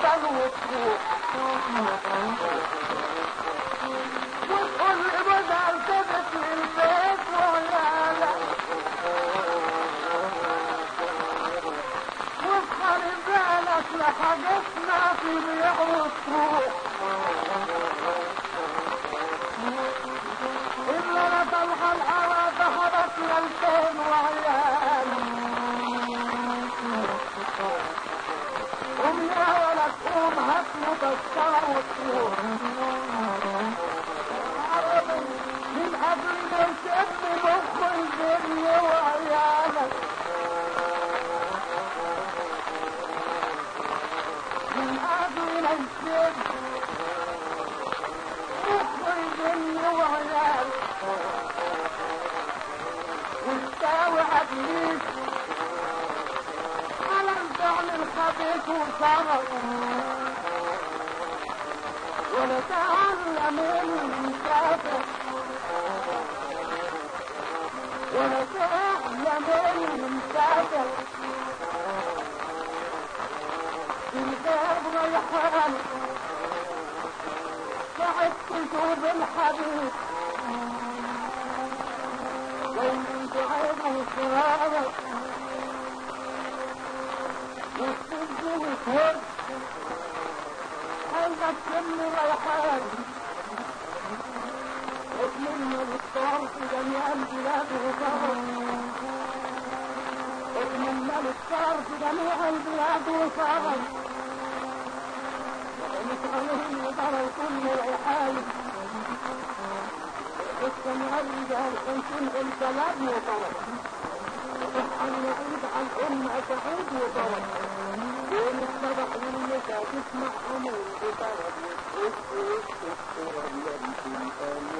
الجبل وتروح وتقول لي بدل تبت للبيت وعيالك وافخر بالك لحاجتنا في بيع وتروح إلا لا تلحى الهوى ذهبت للكون وعيال قوم يا ولد قوم هات مبشرة وتروح من أجل ما يشد مخ الدنيا وعيالك من أجل ما يشد مخ الدنيا وعيالك واستوى ابليس على الفعل الخبيث وصبر ونتعلم المسافر ونتعلم المسافر في الباب ريحان سعد كتب الحبيب وانت عيبه صغارك والسجن وتهد قلبك كل ريحان اتمنى للطار في جميع البلاد وصبر اتمنى للطار في جميع البلاد وصبر ونسألهم يضروا كل ريحان استمع الرجال انتم البلد وطرف وصحن نعيد عن أمة سعيد وطرف دون الصبح للنساء تسمع أمور بطرف